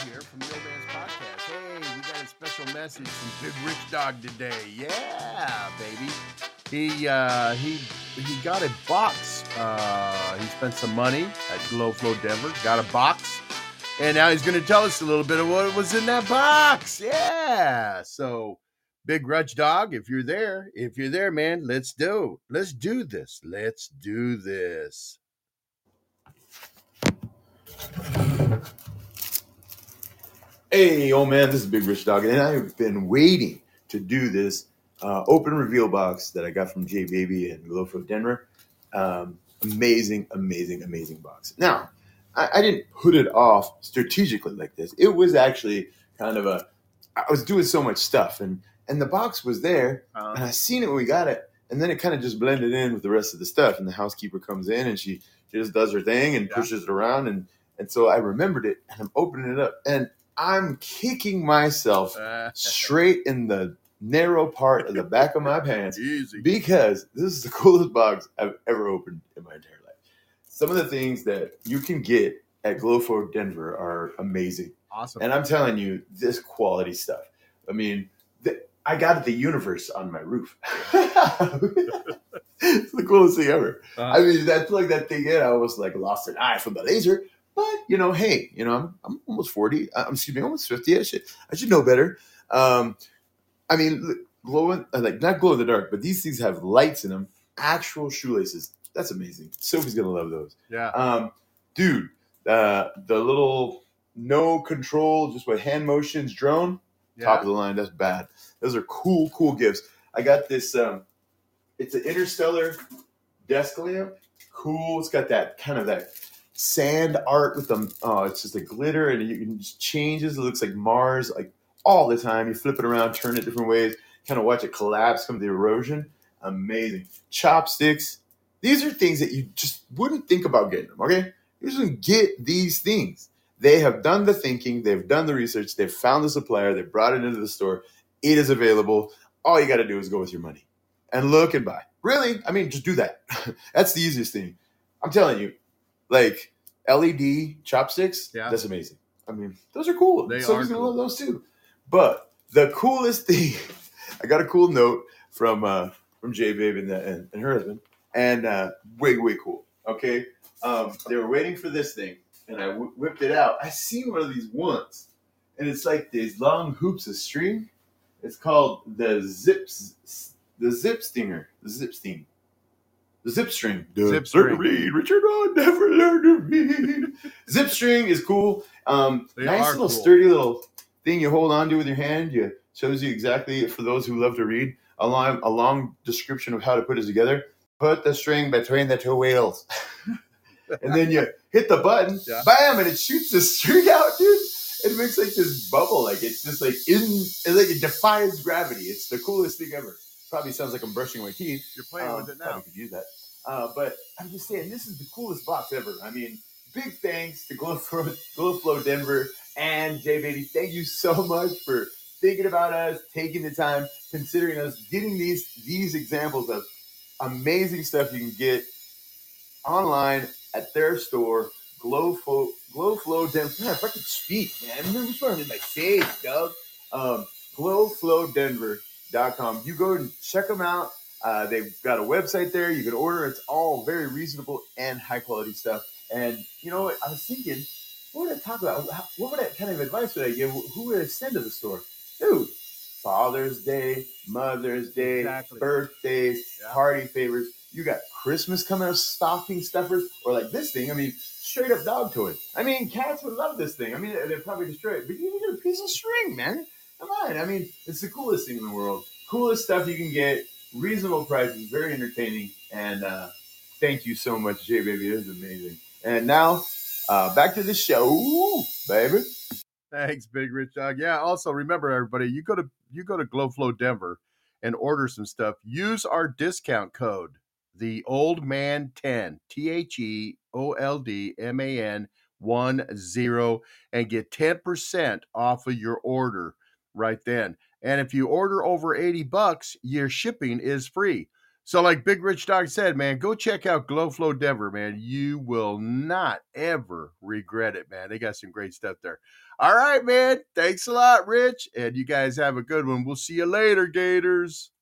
here from the Old Man's Podcast. Hey, we got a special message from Big Rich Dog today. Yeah, baby. He got a box. He spent some money at Glowflow Denver, got a box, and now he's going to tell us a little bit of what was in that box. Yeah. So, Big Rich Dog, if you're there, man, let's do this. Let's do this. Hey, old man, this is Big Rich Dog, and I've been waiting to do this open reveal box that I got from J Baby and Glowflow Denver. Amazing box. Now, I didn't put it off strategically like this. It was actually kind of I was doing so much stuff, and the box was there, and I seen it when we got it, and then it kind of just blended in with the rest of the stuff, and the housekeeper comes in, and she just does her thing and pushes it around, and so I remembered it, and I'm opening it up, and I'm kicking myself straight in the narrow part of the back of my pants because this is the coolest box I've ever opened in my entire life. Some of the things that you can get at Glowflow Denver are amazing. Awesome. And I'm telling you, this quality stuff. I mean, I got the universe on my roof. It's the coolest thing ever. I mean, I plugged that thing in. I almost lost an eye from the laser. But, hey, I'm almost 40. Almost 50. I should know better. I mean, glowing, not glow in the dark, but these things have lights in them. Actual shoelaces. That's amazing. Sophie's going to love those. Yeah. Dude, the little no control, just with hand motions drone, top of the line. That's bad. Those are cool gifts. I got this, it's an Interstellar desk lamp. Cool. It's got that kind of that sand art with them. Oh, it's just a glitter, and it just changes. It looks like Mars, all the time. You flip it around, turn it different ways, kind of watch it collapse, come to the erosion. Amazing. Chopsticks. These are things that you just wouldn't think about getting them, okay? You just wouldn't get these things. They have done the thinking. They've done the research. They've found the supplier. They brought it into the store. It is available. All you got to do is go with your money and look and buy. Really? I mean, just do that. That's the easiest thing. I'm telling you. LED chopsticks, that's amazing. I mean, those are cool. Someone's going to love those too. But the coolest thing, I got a cool note from J Babe and her husband, and way cool. Okay, they were waiting for this thing, and I whipped it out. I seen one of these once, and it's like these long hoops of string. It's called the Zip Stinger, the Zip Sting. The Zip String. Zip string. Learn to read. Richard, I never learned to read. Zip String is cool. Nice little sturdy little thing you hold on to with your hand. It shows you exactly, for those who love to read, a long description of how to put it together. Put the string between the two wheels. And then you hit the button. Bam! And it shoots the string out, dude. It makes this bubble. It's just it defies gravity. It's the coolest thing ever. Probably sounds like I'm brushing my teeth. You're playing with it now. I could use that. But I'm just saying, this is the coolest box ever. I mean, big thanks to Glowflow Denver and J Baby. Thank you so much for thinking about us, taking the time, considering us, getting these examples of amazing stuff you can get online at their store, Glowflow Denver. Man, if I could speak, man. What's wrong with my face, dog? GlowflowDenver.com. You go and check them out. They've got a website there. You can order. It's all very reasonable and high quality stuff. And you know what? I was thinking, what would I talk about? What kind of advice would I give? Who would I send to the store? Dude, Father's Day, Mother's Day, birthdays, party favors. You got Christmas coming up, stocking stuffers, or this thing. I mean, straight up dog toy. I mean, cats would love this thing. I mean, they'd probably destroy it. But you get a piece of string, man. Come on. I mean, it's the coolest thing in the world. Coolest stuff you can get. Reasonable prices. Very entertaining. And thank you so much, J Baby. It was amazing. And now, back to the show, baby. Thanks, Big Rich Dog. Yeah. Also, remember, everybody, you go to Glowflow Denver and order some stuff. Use our discount code, the Old Man 10, THEOLDMAN 10, and get 10% off of your order right then. And if you order over $80, your shipping is free. So like Big Rich Dog said, man, go check out Glow Flow Denver, man. You will not ever regret it, man. They got some great stuff there. All right, man. Thanks a lot, Rich. And you guys have a good one. We'll see you later, Gators.